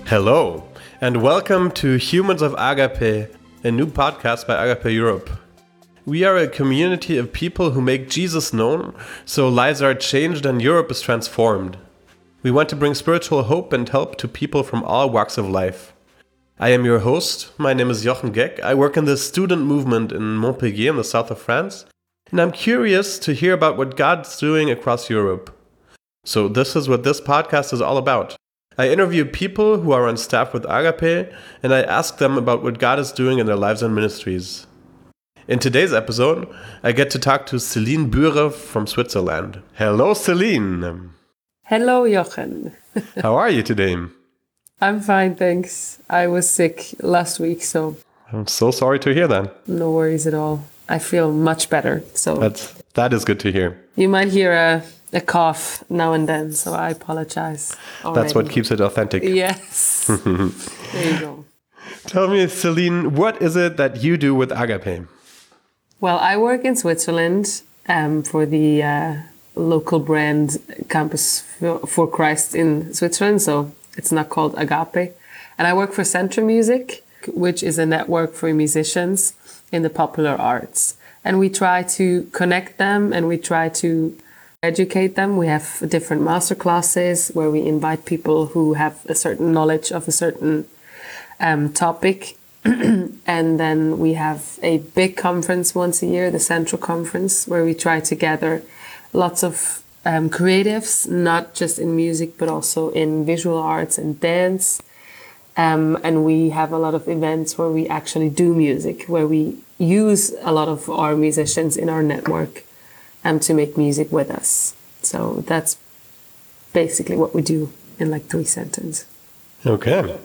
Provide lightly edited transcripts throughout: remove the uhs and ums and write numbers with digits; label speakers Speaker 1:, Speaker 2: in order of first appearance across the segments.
Speaker 1: Hello, and welcome to Humans of Agape, a new podcast by Agape Europe. We are a community of people who make Jesus known, so lives are changed and Europe is transformed. We want to bring spiritual hope and help to people from all walks of life. I am your host. My name is Jochen Geck. I work in the student movement in Montpellier in the south of France, and I'm curious to hear about what God's doing across Europe. So this is what this podcast is all about. I interview people who are on staff with Agape, and I ask them about what God is doing in their lives and ministries. In today's episode, I get to talk to Celine Bühre from Switzerland. Hello, Celine.
Speaker 2: Hello, Jochen.
Speaker 1: How are you today?
Speaker 2: I'm fine, thanks. I was sick last week, so...
Speaker 1: I'm so sorry to hear that.
Speaker 2: No worries at all. I feel much better, so...
Speaker 1: That is good to hear.
Speaker 2: You might hear a cough now and then, so I apologize already.
Speaker 1: That's what keeps it authentic.
Speaker 2: Yes. There you go.
Speaker 1: Tell me, Celine, what is it that you do with Agape?
Speaker 2: Well, I work in Switzerland for the local brand Campus for Christ in Switzerland, so it's not called Agape. And I work for Centrum Music, which is a network for musicians in the popular arts. And we try to connect them and we try to educate them. We have different master classes where we invite people who have a certain knowledge of a certain topic. And then we have a big conference once a year, the Central Conference, where we try to gather lots of creatives, not just in music, but also in visual arts and dance. And we have a lot of events where we actually do music, where we use a lot of our musicians in our network to make music with us. So that's basically what we do in like 3 sentences.
Speaker 1: Okay.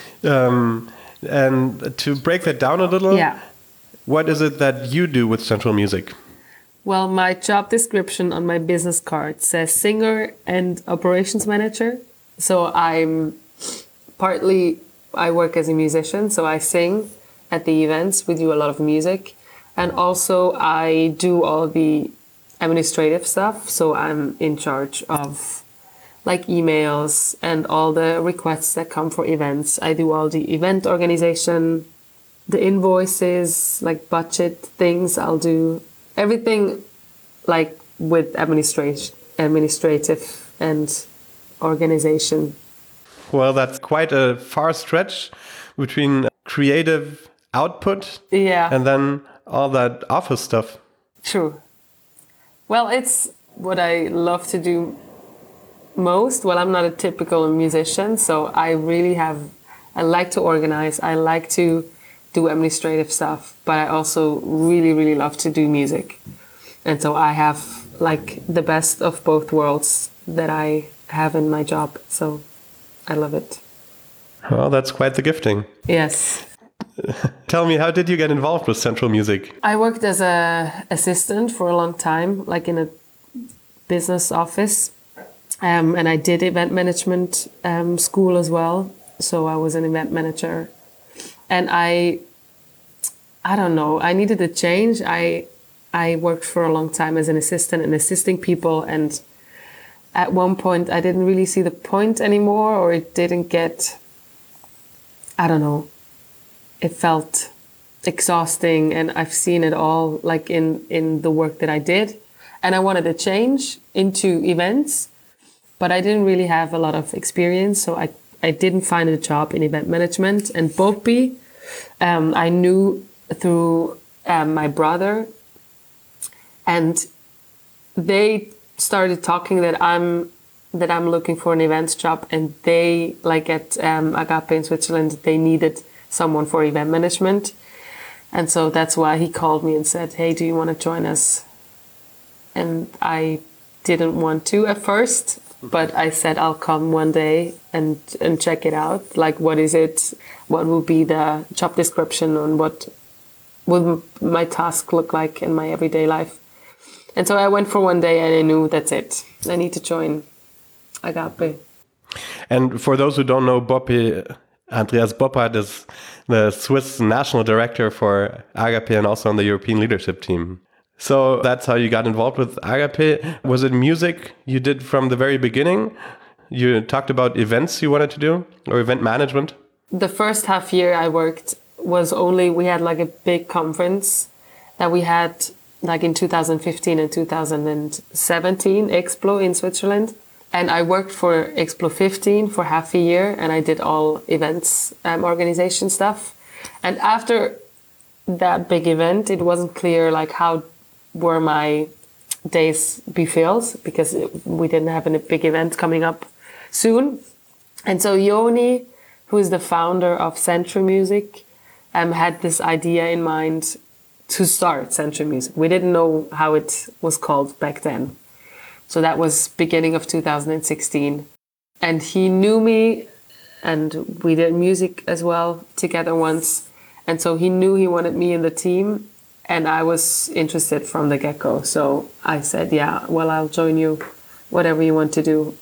Speaker 1: And to break that down a little, what is it that you do with Central Music?
Speaker 2: Well, my job description on my business card says singer and operations manager. So I work as a musician, so I sing at the events. We do a lot of music. And also I do all the administrative stuff. So I'm in charge of like emails and all the requests that come for events. I do all the event organization, the invoices, like budget things. I'll do everything like with administrative and organization.
Speaker 1: Well, that's quite a far stretch between creative output and then all that office stuff.
Speaker 2: True. Well, it's what I love to do most. Well, I'm not a typical musician, so I like to organize. I like to do administrative stuff, but I also really, really love to do music. And so I have like the best of both worlds that I have in my job. So I love it.
Speaker 1: Well, that's quite the gifting.
Speaker 2: Yes.
Speaker 1: Tell me, how did you get involved with Central Music?
Speaker 2: I worked as an assistant for a long time, like in a business office. And I did event management school as well. So I was an event manager. And I don't know, I needed a change. I worked for a long time as an assistant and assisting people. And at one point, I didn't really see the point anymore, or it didn't get, I don't know, it felt exhausting. And I've seen it all like in the work that I did. And I wanted to change into events, but I didn't really have a lot of experience. So I didn't find a job in event management. And BOPI, I knew through my brother, and they started talking that I'm looking for an events job, and they, like at Agape in Switzerland, they needed someone for event management. And so that's why he called me and said, hey, do you want to join us? And I didn't want to at first, but I said I'll come one day and check it out. Like, what is it? What will be the job description, and what would my task look like in my everyday life? And so I went for one day and I knew that's it. I need to join Agape.
Speaker 1: And for those who don't know, BOPI, Andreas Boppard is the Swiss national director for Agape and also on the European leadership team. So that's how you got involved with Agape. Was it music you did from the very beginning? You talked about events you wanted to do, or event management.
Speaker 2: The first half year I worked was only, we had like a big conference that we had like in 2015 and 2017, Explo in Switzerland. And I worked for Explo 15 for half a year, and I did all events, organization stuff. And after that big event, it wasn't clear like how were my days be filled, because we didn't have a big event coming up soon. And so Joni, who is the founder of Century Music, had this idea in mind to start Century Music. We didn't know how it was called back then. So that was beginning of 2016. And he knew me, and we did music as well together once. And so he knew he wanted me in the team, and I was interested from the get-go. So I said, yeah, well, I'll join you, whatever you want to do.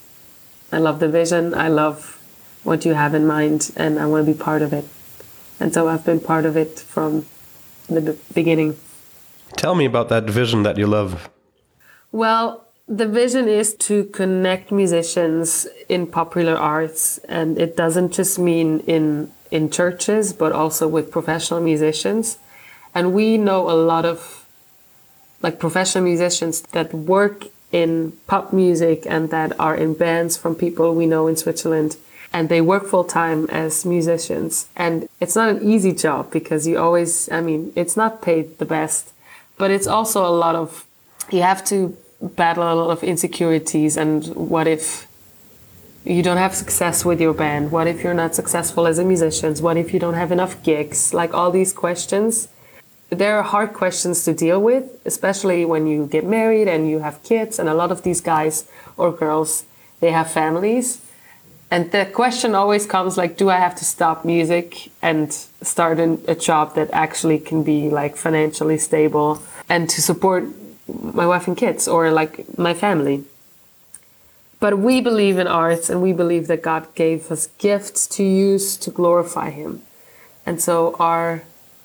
Speaker 2: I love the vision. I love what you have in mind, and I want to be part of it. And so I've been part of it from the beginning.
Speaker 1: Tell me about that vision that you love.
Speaker 2: Well, the vision is to connect musicians in popular arts, and it doesn't just mean in churches, but also with professional musicians. And we know a lot of like professional musicians that work in pop music and that are in bands from people we know in Switzerland, and they work full time as musicians. And it's not an easy job, because you always, it's not paid the best, but it's also a lot of, you have to battle a lot of insecurities. And what if you don't have success with your band? What if you're not successful as a musician? What if you don't have enough gigs? Like all these questions, they're hard questions to deal with, especially when you get married and you have kids. And a lot of these guys or girls, they have families. And the question always comes like, do I have to stop music and start a job that actually can be like financially stable and to support my wife and kids, or like my family? But we believe in arts, and we believe that God gave us gifts to use to glorify Him. And so our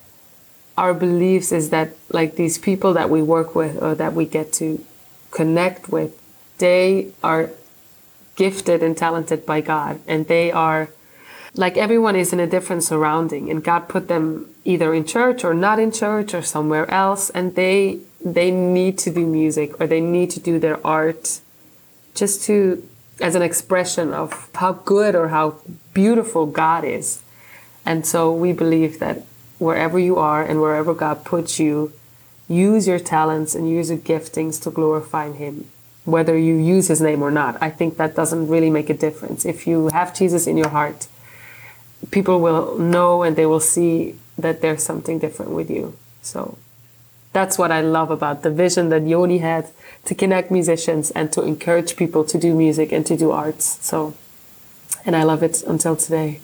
Speaker 2: beliefs is that like these people that we work with or that we get to connect with, they are gifted and talented by God, and they are like, everyone is in a different surrounding, and God put them either in church or not in church or somewhere else, and they need to do music, or they need to do their art just to, as an expression of how good or how beautiful God is. And so we believe that wherever you are and wherever God puts you, use your talents and use your giftings to glorify Him, whether you use His name or not. I think that doesn't really make a difference. If you have Jesus in your heart, people will know and they will see that there's something different with you. So that's what I love about the vision that Joni had, to connect musicians and to encourage people to do music and to do arts. So, and I love it until today.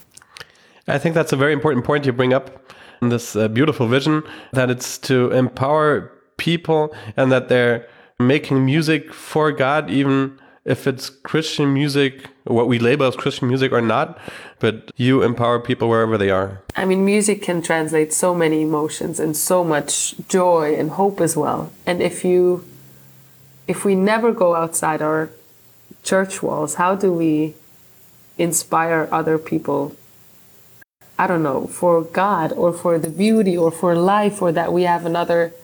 Speaker 1: I think that's a very important point you bring up, this beautiful vision, that it's to empower people and that they're making music for God, even if it's Christian music, what we label as Christian music or not, but you empower people wherever they are. I mean,
Speaker 2: music can translate so many emotions and so much joy and hope as well. And if we never go outside our church walls, how do we inspire other people, I don't know, for God or for the beauty or for life, or that we have another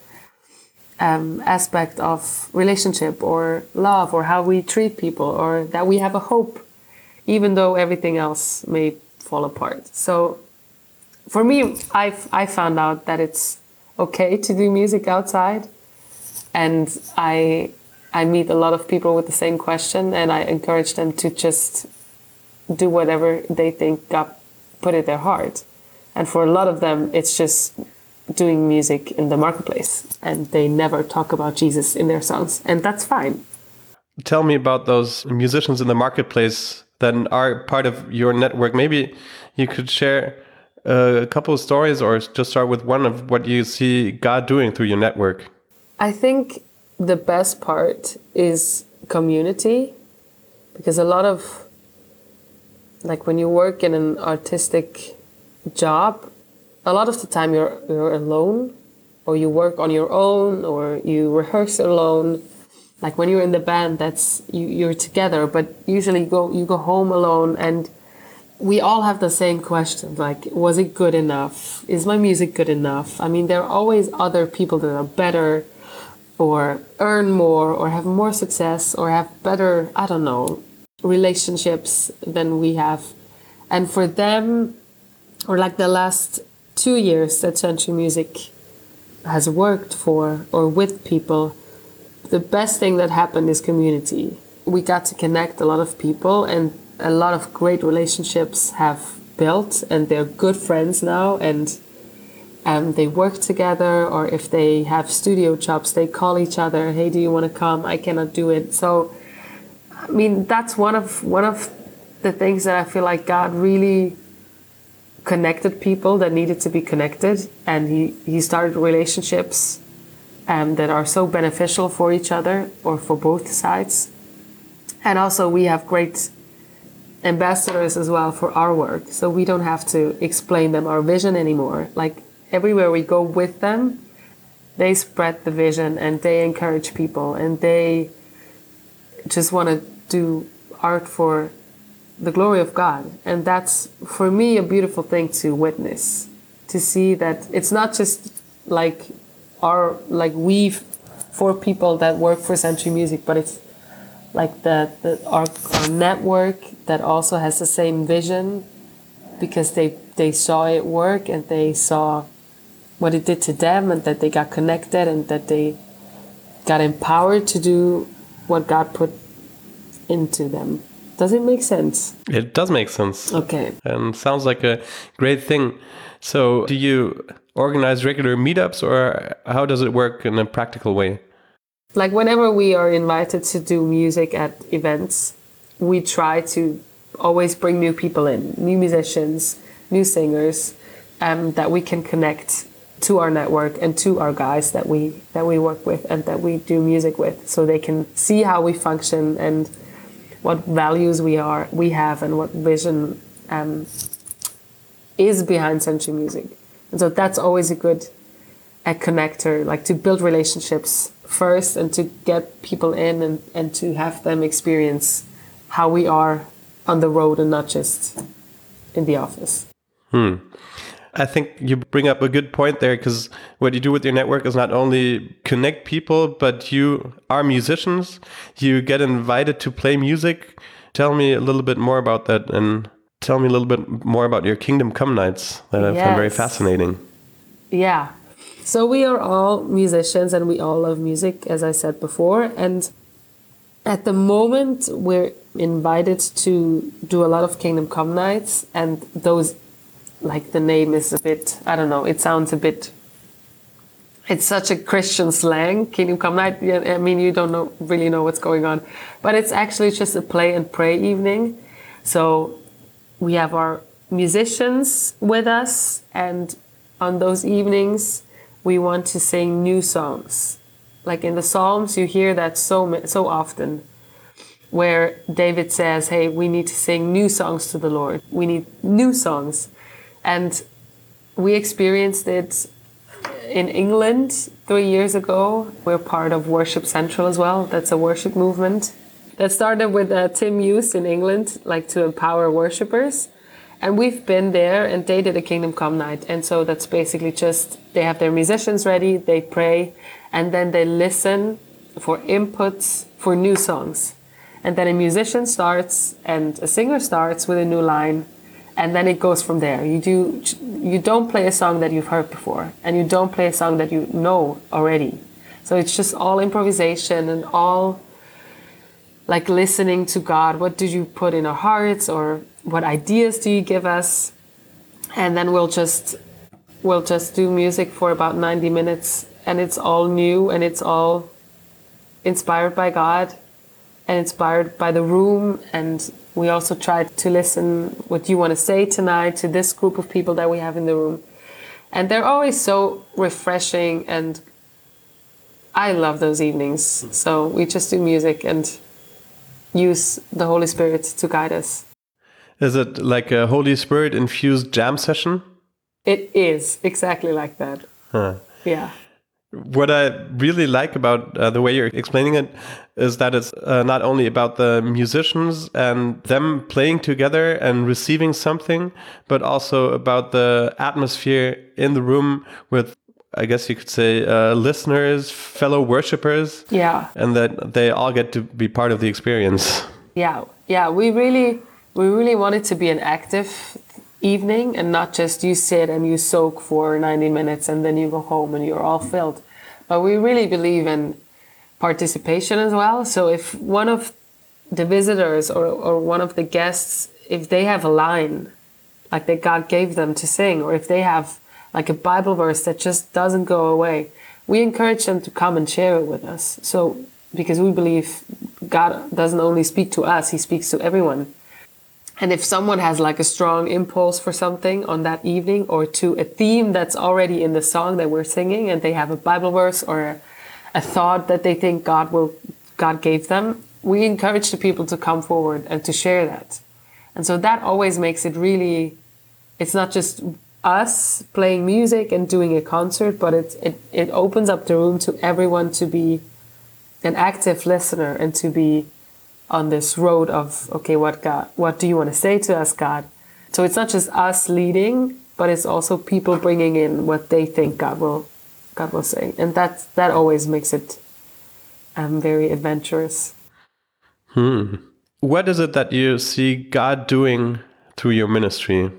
Speaker 2: aspect of relationship or love, or how we treat people, or that we have a hope, even though everything else may fall apart. So for me, I found out that it's okay to do music outside, and I meet a lot of people with the same question, and I encourage them to just do whatever they think God put in their heart. And for a lot of them, it's just doing music in the marketplace, and they never talk about Jesus in their songs, and that's fine.
Speaker 1: Tell me about those musicians in the marketplace that are part of your network. Maybe you could share a couple of stories, or just start with one of what you see God doing through your network.
Speaker 2: I think the best part is community, because a lot of, like when you work in an artistic job, a lot of the time you're alone, or you work on your own, or you rehearse alone. like when you're in the band, that's you're together, but usually you go home alone, and we all have the same questions, like, was it good enough? Is my music good enough? I mean, there are always other people that are better or earn more or have more success or have better, I don't know, relationships than we have. And for them, or like the last 2 years that Century Music has worked for or with people, the best thing that happened is community. We got to connect a lot of people, and a lot of great relationships have built, and they're good friends now, and they work together, or if they have studio jobs, they call each other, hey, do you want to come? I cannot do it. So, I mean, that's one of the things that I feel like God really connected people that needed to be connected, and he started relationships that are so beneficial for each other or for both sides. And also we have great ambassadors as well for our work, so we don't have to explain them our vision anymore. Like everywhere we go with them, they spread the vision and they encourage people, and they just want to do art for the glory of God. And that's, for me, a beautiful thing to witness, to see that it's not just like we four people that work for Century Music, but it's like our network that also has the same vision, because they saw it work, and they saw what it did to them, and that they got connected, and that they got empowered to do what God put into them. Does it make sense?
Speaker 1: It does make sense.
Speaker 2: Okay.
Speaker 1: And sounds like a great thing. So do you organize regular meetups, or how does it work in a practical way?
Speaker 2: Like whenever we are invited to do music at events, we try to always bring new people in, new musicians, new singers, that we can connect to our network and to our guys that we work with and that we do music with, so they can see how we function and what values we have and what vision is behind Century Music. And so that's always a good connector, like to build relationships first and to get people in and to have them experience how we are on the road and not just in the office.
Speaker 1: I think you bring up a good point there, because what you do with your network is not only connect people, but you are musicians. You get invited to play music. Tell me a little bit more about that, and tell me a little bit more about your Kingdom Come nights that I find very fascinating.
Speaker 2: Yeah. So we are all musicians and we all love music, as I said before. And at the moment, we're invited to do a lot of Kingdom Come nights, and those, like the name is a bit, I don't know, it sounds a bit, it's such a Christian slang, Kingdom Come night. I mean, you don't really know what's going on, but it's actually just a play and pray evening. So we have our musicians with us, and on those evenings, we want to sing new songs. Like in the Psalms, you hear that so often, where David says, hey, we need to sing new songs to the Lord. We need new songs. And we experienced it in England 3 years ago. We're part of Worship Central as well. That's a worship movement that started with Tim Hughes in England, like to empower worshipers. And we've been there, and they did a Kingdom Come night. And so that's basically just, they have their musicians ready, they pray, and then they listen for inputs for new songs. And then a musician starts and a singer starts with a new line, and then it goes from there. You don't play a song that you've heard before, and you don't play a song that you know already. So it's just all improvisation and all like listening to God. What did you put in our hearts, or what ideas do you give us? And then we'll just do music for about 90 minutes, and it's all new, and it's all inspired by God and inspired by the room. And we also try to listen what you want to say tonight to this group of people that we have in the room. And they're always so refreshing, and I love those evenings. So we just do music and use the Holy Spirit to guide us.
Speaker 1: Is it like a Holy Spirit infused jam session?
Speaker 2: It is exactly like that.
Speaker 1: Huh.
Speaker 2: Yeah.
Speaker 1: What I really like about the way you're explaining it is that it's not only about the musicians and them playing together and receiving something, but also about the atmosphere in the room with, I guess you could say, listeners, fellow worshippers.
Speaker 2: Yeah.
Speaker 1: And that they all get to be part of the experience.
Speaker 2: Yeah. Yeah. We really want it to be an active evening and not just you sit and you soak for 90 minutes and then you go home and you're all filled. But we really believe in participation as well. So if one of the visitors or one of the guests, if they have a line like that God gave them to sing, or if they have like a Bible verse that just doesn't go away, we encourage them to come and share it with us. So because we believe God doesn't only speak to us, he speaks to everyone. And if someone has like a strong impulse for something on that evening, or to a theme that's already in the song that we're singing, and they have a Bible verse or a thought that they think God gave them, we encourage the people to come forward and to share that. And so that always makes it really, it's not just us playing music and doing a concert, but it opens up the room to everyone to be an active listener and to be on this road of, okay, what do you want to say to us, God? So it's not just us leading, but it's also people bringing in what they think God will say. And that always makes it very adventurous.
Speaker 1: What is it that you see God doing through your ministry?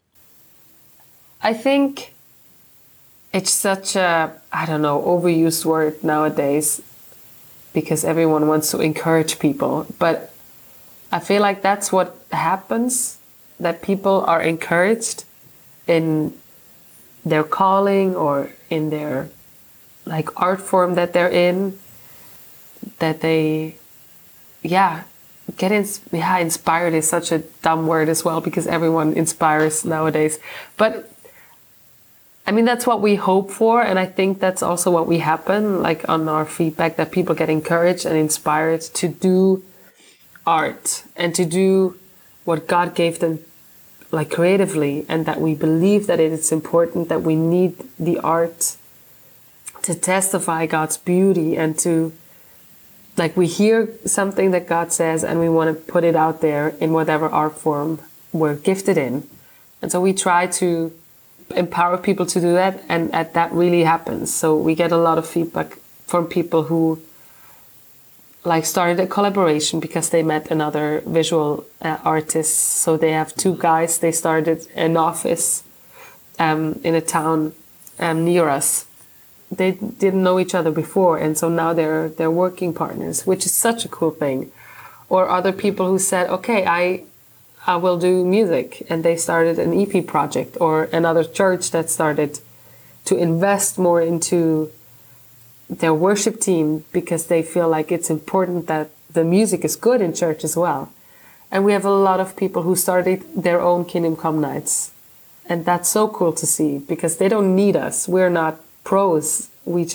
Speaker 2: I think it's such a, I don't know, overused word nowadays, because everyone wants to encourage people. But I feel like that's what happens, that people are encouraged in their calling or in their like art form that they're in, that they, get inspired is such a dumb word as well, because everyone inspires nowadays. But I mean, that's what we hope for. And I think that's also what we happen, like on our feedback, that people get encouraged and inspired to do art and to do what God gave them, like creatively, and that we believe that it is important, that we need the art to testify God's beauty and to, like, we hear something that God says and we want to put it out there in whatever art form we're gifted in. And so we try to empower people to do that, and that really happens. So we get a lot of feedback from people who like started a collaboration because they met another visual artist. So they have two guys, they started an office in a town near us. They didn't know each other before, and so now they're working partners, which is such a cool thing. Or other people who said, okay, I will do music, and they started an EP project, or another church that started to invest more into their worship team because they feel like it's important that the music is good in church as well. And we have a lot of people who started their own Kingdom Come nights. And that's so cool to see, because they don't need us. We're not pros.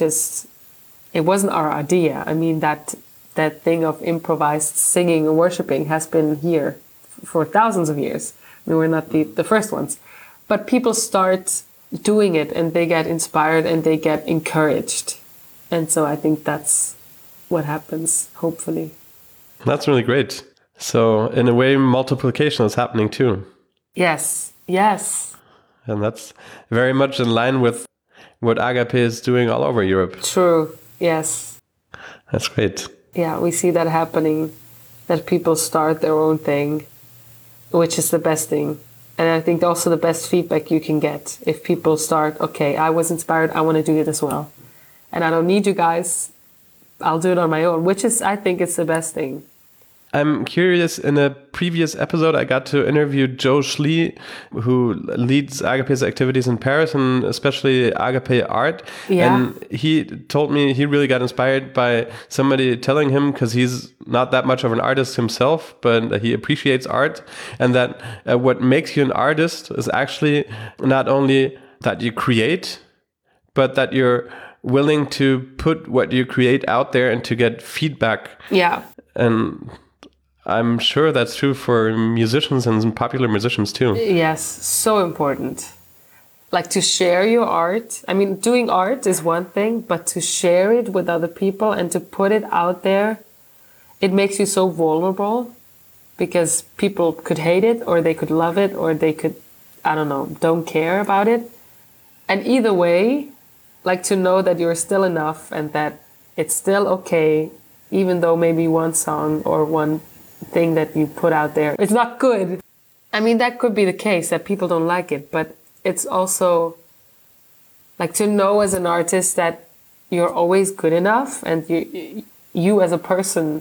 Speaker 2: It wasn't our idea. I mean, that thing of improvised singing and worshiping has been here for thousands of years. We were not the first ones. But people start doing it and they get inspired and they get encouraged. And so I think that's what happens, hopefully.
Speaker 1: That's really great. So in a way, multiplication is happening too.
Speaker 2: Yes.
Speaker 1: And that's very much in line with what Agape is doing all over Europe.
Speaker 2: True, yes.
Speaker 1: That's great.
Speaker 2: Yeah, we see that happening, that people start their own thing, which is the best thing. And I think also the best feedback you can get if people start, okay, I was inspired, I want to do it as well. And I don't need you guys, I'll do it on my own, which is, I think it's the best thing.
Speaker 1: I'm curious, in a previous episode, I got to interview Joe Schlee, who leads Agape's activities in Paris, and especially Agape Art.
Speaker 2: Yeah.
Speaker 1: And he told me he really got inspired by somebody telling him, because he's not that much of an artist himself, but he appreciates art, and that what makes you an artist is actually not only that you create, but that you're willing to put what you create out there and to get feedback.
Speaker 2: Yeah.
Speaker 1: And I'm sure that's true for musicians and popular musicians too.
Speaker 2: Yes, so important. like to share your art. I mean, doing art is one thing, but to share it with other people and to put it out there, it makes you so vulnerable because people could hate it or they could love it or they could, I don't know, don't care about it. And either way, like to know that you're still enough and that it's still okay, even though maybe one song or one thing that you put out there, it's not good. I mean, that could be the case that people don't like it, but it's also like to know as an artist that you're always good enough and you as a person,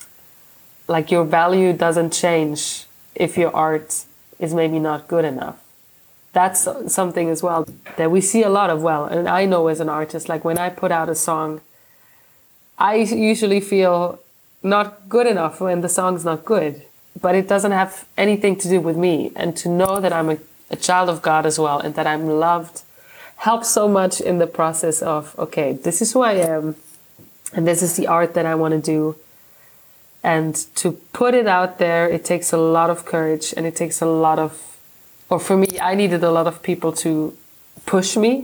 Speaker 2: like your value doesn't change if your art is maybe not good enough. That's something as well that we see a lot of. Well, and I know as an artist, like when I put out a song, I usually feel not good enough when the song's not good, but it doesn't have anything to do with me. And to know that I'm a child of God as well and that I'm loved helps so much in the process of, okay, this is who I am and this is the art that I want to do. And to put it out there, it takes a lot of courage and it takes a lot of, or for me, I needed a lot of people to push me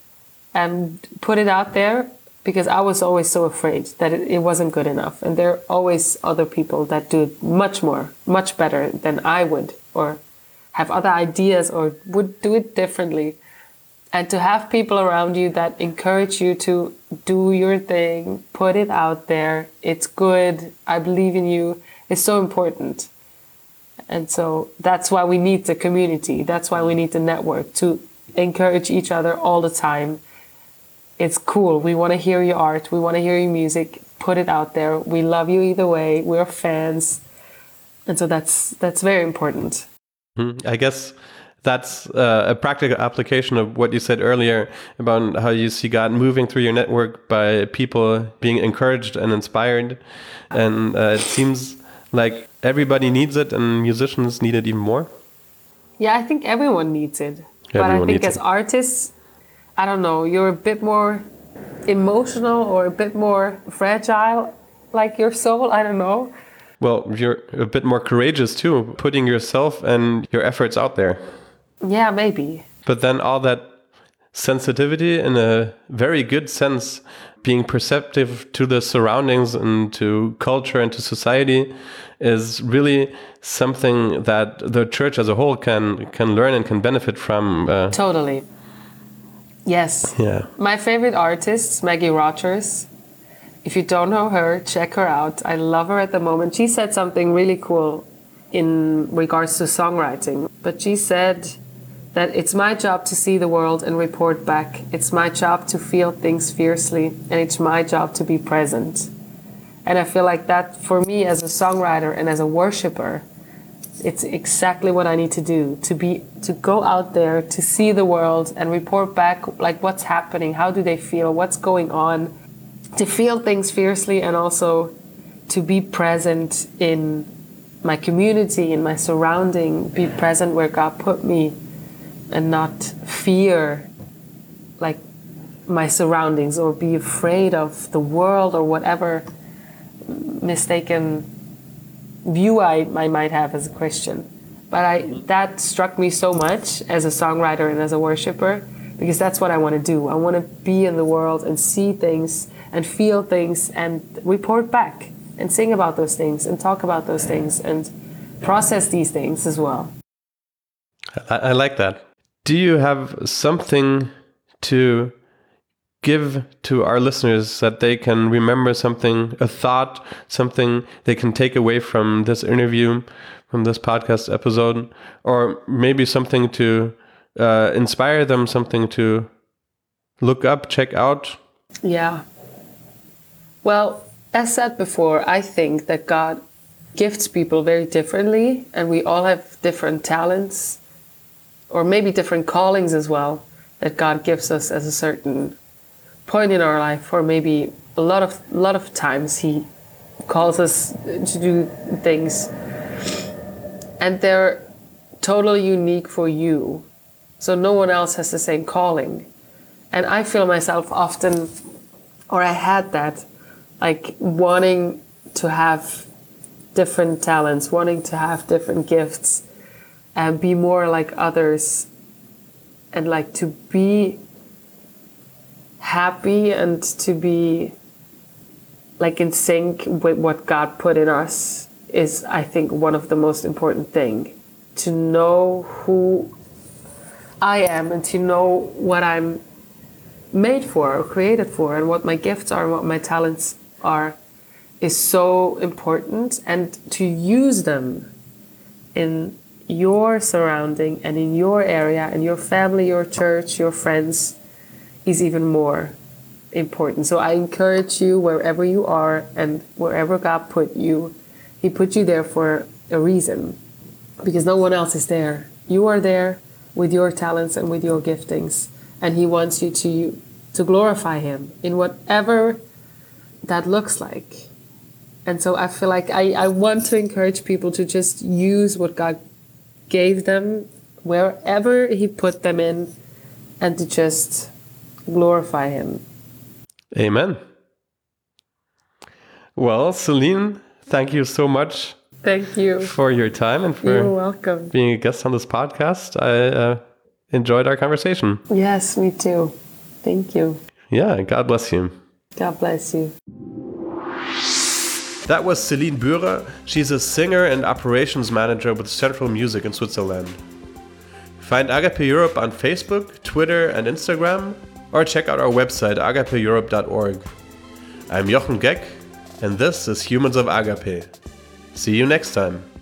Speaker 2: and put it out there because I was always so afraid that it wasn't good enough. And there are always other people that do it much more, much better than I would, or have other ideas or would do it differently. And to have people around you that encourage you to do your thing, put it out there, it's good, I believe in you, is so important. And so that's why we need the community. That's why we need the network to encourage each other all the time. It's cool. We want to hear your art. We want to hear your music. Put it out there. We love you either way. We're fans. And so that's very important.
Speaker 1: I guess that's a practical application of what you said earlier about how you see God moving through your network by people being encouraged and inspired. And it seems like everybody needs it and musicians need it even more.
Speaker 2: Yeah, I think everyone needs it. But I think as artists, I don't know, you're a bit more emotional or a bit more fragile, like your soul, I don't know.
Speaker 1: Well, you're a bit more courageous too, putting yourself and your efforts out there.
Speaker 2: Yeah, maybe.
Speaker 1: But then all that sensitivity in a very good sense, being perceptive to the surroundings and to culture and to society is really something that the church as a whole can learn and can benefit from.
Speaker 2: Totally. Yes.
Speaker 1: Yeah.
Speaker 2: My favorite artist, Maggie Rogers. If you don't know her, check her out. I love her at the moment. She said something really cool in regards to songwriting. But she said that it's my job to see the world and report back. It's my job to feel things fiercely, and it's my job to be present. And I feel like that, for me as a songwriter and as a worshiper, it's exactly what I need to do, to go out there, to see the world and report back, like what's happening, how do they feel, what's going on, to feel things fiercely and also to be present in my community, in my surrounding, be present where God put me and not fear like my surroundings or be afraid of the world or whatever mistaken view I might have as a Christian. But that struck me so much as a songwriter and as a worshiper, because that's what I want to do. I want to be in the world and see things and feel things and report back and sing about those things and talk about those things and process these things as well.
Speaker 1: I like that. Do you have something to give to our listeners that they can remember something, a thought, something they can take away from this interview, from this podcast episode, or maybe something to inspire them, something to look up, check out?
Speaker 2: Yeah. Well, as said before, I think that God gifts people very differently, and we all have different talents, or maybe different callings as well, that God gives us as a certain point in our life, or maybe a lot of times He calls us to do things, and they're totally unique for you. So no one else has the same calling. And I feel myself often, or I had that, like wanting to have different talents, wanting to have different gifts and be more like others. and like to be happy and to be like in sync with what God put in us is, I think, one of the most important thing. To know who I am and to know what I'm made for or created for and what my gifts are and what my talents are is so important, and to use them in your surrounding and in your area, in your family, your church, your friends, is even more important. So I encourage you, wherever you are and wherever God put you, He put you there for a reason, because no one else is there. You are there with your talents and with your giftings, and He wants you to glorify Him in whatever that looks like. And so I feel like I want to encourage people to just use what God gave them wherever He put them in, and to just glorify Him.
Speaker 1: Amen. Well, Celine, thank you so much.
Speaker 2: Thank you
Speaker 1: for your time and
Speaker 2: You're welcome.
Speaker 1: being a guest on this podcast. I enjoyed our conversation.
Speaker 2: Yes, me too. Thank you.
Speaker 1: Yeah, God bless you.
Speaker 2: God bless you.
Speaker 1: That was Celine Bührer. She's a singer and operations manager with Central Music in Switzerland. Find Agape Europe on Facebook, Twitter, and Instagram, or check out our website agapeeurope.org. I'm Jochen Geck, and this is Humans of Agape. See you next time.